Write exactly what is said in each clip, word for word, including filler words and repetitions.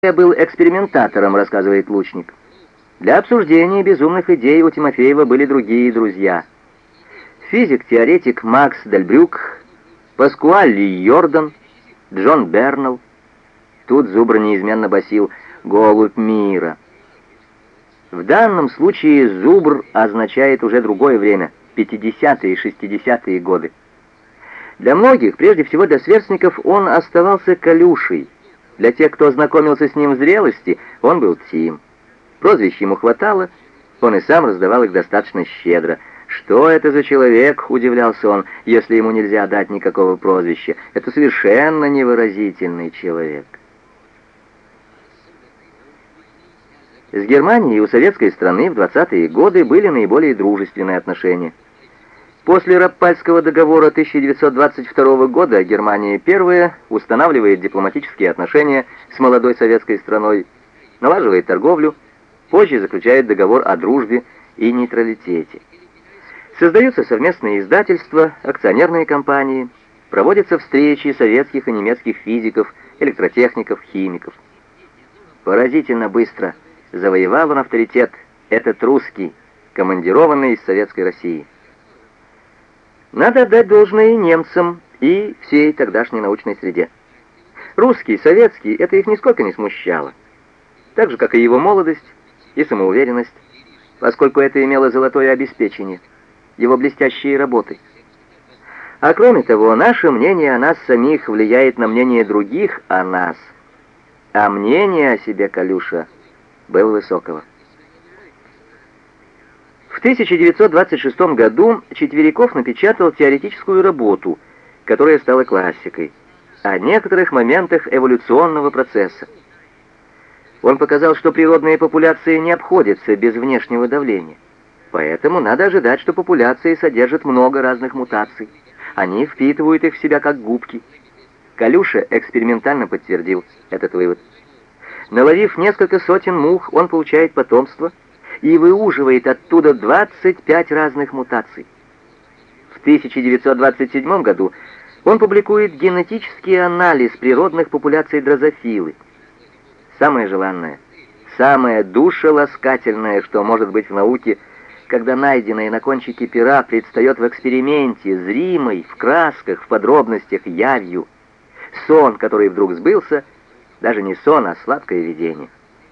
Я был экспериментатором, рассказывает Лучник. Для обсуждения безумных идей у Тимофеева были другие друзья. Физик-теоретик Макс Дельбрюк, Паскуаль Йордан, Джон Бернелл. Тут Зубр неизменно басил «Голубь мира». В данном случае Зубр означает уже другое время, пятидесятые и шестидесятые годы. Для многих, прежде всего для сверстников, он оставался Калюшей. Для тех, кто ознакомился с ним в зрелости, он был Тим. Прозвищ ему хватало, он и сам раздавал их достаточно щедро. «Что это за человек?» — удивлялся он, — «если ему нельзя дать никакого прозвища. Это совершенно невыразительный человек». С Германией у советской страны в двадцатые годы были наиболее дружественные отношения. После Раппальского договора тысяча девятьсот двадцать второго года Германия первая устанавливает дипломатические отношения с молодой советской страной, налаживает торговлю, позже заключает договор о дружбе и нейтралитете. Создаются совместные издательства, акционерные компании, проводятся встречи советских и немецких физиков, электротехников, химиков. Поразительно быстро завоевал он авторитет, этот русский, командированный из Советской России. Надо отдать должное и немцам, и всей тогдашней научной среде. Русский, советский, это их нисколько не смущало. Так же, как и его молодость и самоуверенность, поскольку это имело золотое обеспечение, его блестящие работы. А кроме того, наше мнение о нас самих влияет на мнение других о нас. А мнение о себе Калюша был высокого. В тысяча девятьсот двадцать шестом году Четвериков напечатал теоретическую работу, которая стала классикой, о некоторых моментах эволюционного процесса. Он показал, что природные популяции не обходятся без внешнего давления. Поэтому надо ожидать, что популяции содержат много разных мутаций. Они впитывают их в себя как губки. Калюша экспериментально подтвердил этот вывод. Наловив несколько сотен мух, он получает потомство и выуживает оттуда двадцать пять разных мутаций. В тысяча девятьсот двадцать седьмом году он публикует генетический анализ природных популяций дрозофилы. Самое желанное, самое душеласкательное, что может быть в науке, когда найденное на кончике пера предстает в эксперименте, зримой, в красках, в подробностях, явью. Сон, который вдруг сбылся, даже не сон, а сладкое видение.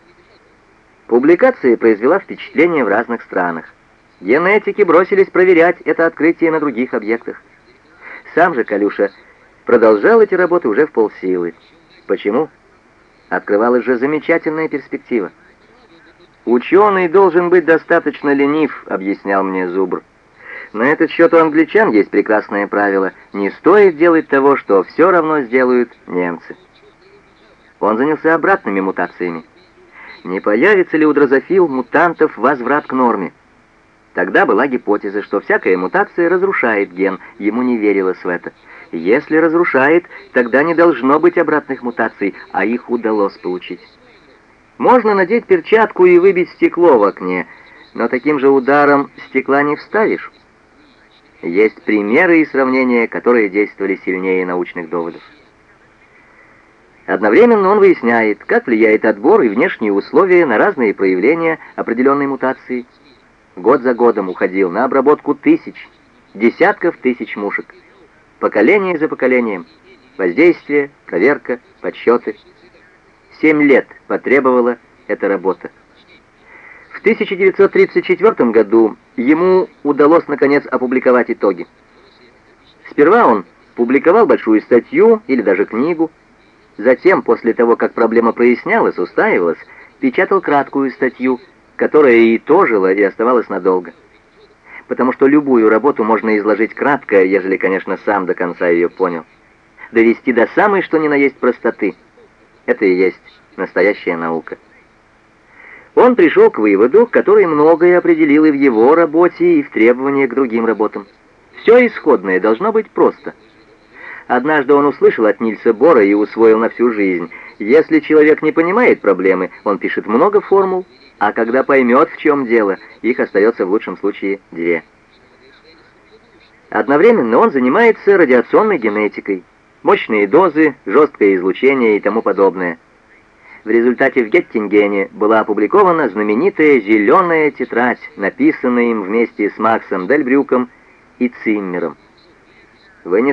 Публикация произвела впечатление в разных странах. Генетики бросились проверять это открытие на других объектах. Сам же Калюша продолжал эти работы уже в полсилы. Почему? Открывалась же замечательная перспектива. «Ученый должен быть достаточно ленив», — объяснял мне Зубр. На этот счет у англичан есть прекрасное правило: не стоит делать того, что все равно сделают немцы. Он занялся обратными мутациями. Не появится ли у дрозофил мутантов возврат к норме? Тогда была гипотеза, что всякая мутация разрушает ген, ему не верилось в это. Если разрушает, тогда не должно быть обратных мутаций, а их удалось получить. Можно надеть перчатку и выбить стекло в окне, но таким же ударом стекла не вставишь. Есть примеры и сравнения, которые действовали сильнее научных доводов. Одновременно он выясняет, как влияет отбор и внешние условия на разные проявления определенной мутации. Год за годом уходил на обработку тысяч, десятков тысяч мушек. Поколение за поколением. Воздействие, проверка, подсчеты. Семь лет потребовала эта работа. В тысяча девятьсот тридцать четвёртом году ему удалось наконец опубликовать итоги. Сперва он публиковал большую статью или даже книгу. Затем, после того, как проблема прояснялась, устаивалась, печатал краткую статью, которая и итожила, и оставалась надолго. Потому что любую работу можно изложить кратко, ежели, конечно, сам до конца ее понял. Довести до самой, что ни на есть простоты. Это и есть настоящая наука. Он пришел к выводу, который многое определил и в его работе, и в требованиях к другим работам. Все исходное должно быть просто. Однажды он услышал от Нильса Бора и усвоил на всю жизнь: если человек не понимает проблемы, он пишет много формул, а когда поймет, в чем дело, их остается в лучшем случае две. Одновременно он занимается радиационной генетикой, мощные дозы, жесткое излучение и тому подобное. В результате в Геттингене была опубликована знаменитая «Зеленая тетрадь», написанная им вместе с Максом Дельбрюком и Циммером. Вы не